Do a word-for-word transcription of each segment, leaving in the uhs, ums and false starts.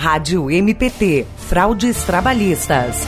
Rádio M P T, fraudes trabalhistas.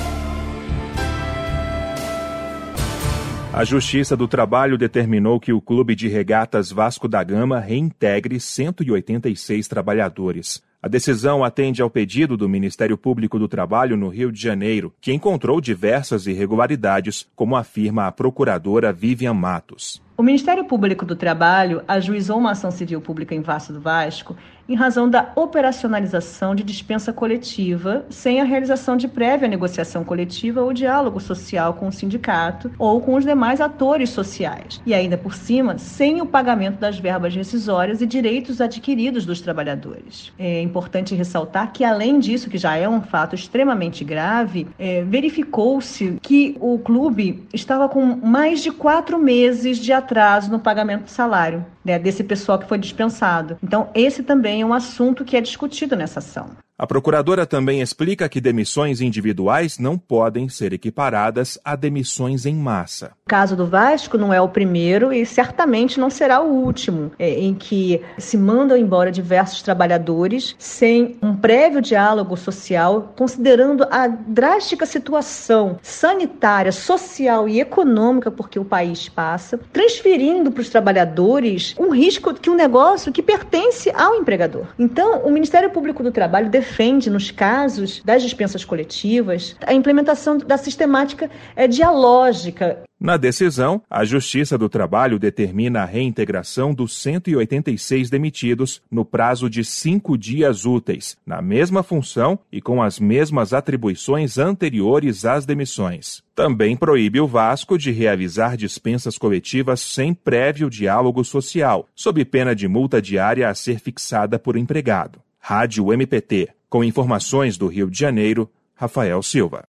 A Justiça do Trabalho determinou que o Clube de Regatas Vasco da Gama reintegre cento e oitenta e seis trabalhadores. A decisão atende ao pedido do Ministério Público do Trabalho no Rio de Janeiro, que encontrou diversas irregularidades, como afirma a procuradora Vivian Matos. O Ministério Público do Trabalho ajuizou uma ação civil pública em Vasco do Vasco em razão da operacionalização de dispensa coletiva sem a realização de prévia negociação coletiva ou diálogo social com o sindicato ou com os demais atores sociais. E ainda por cima, sem o pagamento das verbas rescisórias e direitos adquiridos dos trabalhadores. É importante ressaltar que, além disso, que já é um fato extremamente grave, é, verificou-se que o clube estava com mais de quatro meses de atraso no pagamento do salário, né, desse pessoal que foi dispensado. Então, esse também é um assunto que é discutido nessa ação. A procuradora também explica que demissões individuais não podem ser equiparadas a demissões em massa. O caso do Vasco não é o primeiro e certamente não será o último, é, em que se mandam embora diversos trabalhadores sem um prévio diálogo social, considerando a drástica situação sanitária, social e econômica por que o país passa, transferindo para os trabalhadores um risco que um negócio que pertence ao empregador. Então, o Ministério Público do Trabalho defende, nos casos das dispensas coletivas, a implementação da sistemática é, dialógica. Na decisão, a Justiça do Trabalho determina a reintegração dos cento e oitenta e seis demitidos no prazo de cinco dias úteis, na mesma função e com as mesmas atribuições anteriores às demissões. Também proíbe o Vasco de realizar dispensas coletivas sem prévio diálogo social, sob pena de multa diária a ser fixada por empregado. Rádio M P T. Com informações do Rio de Janeiro, Rafael Silva.